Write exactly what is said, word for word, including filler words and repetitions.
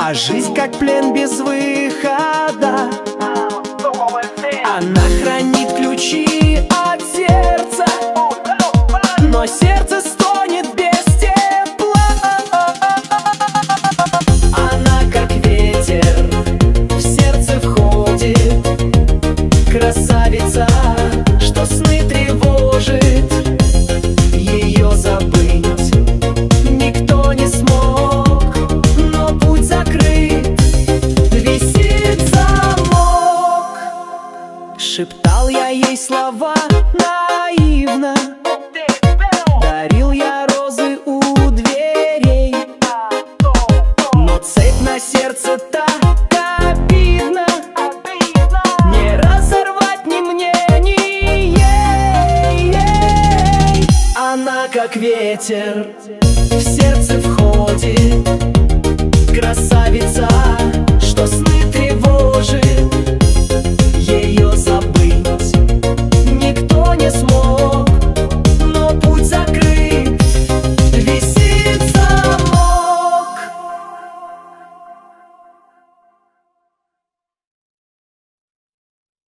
А жизнь как плен без выхода. Она хранит ключи от сердца, но сердце стонет без тепла. Она как ветер в сердце входит, красавица, что сны тревожит. Ее забыть никто не смог, но путь закрыт, висит замок. Шептал я ей слова наивно, дарил я розы у дверей, но цепь на сердце так обидно, не разорвать ни мне, ни ей. Она как ветер в сердце входит,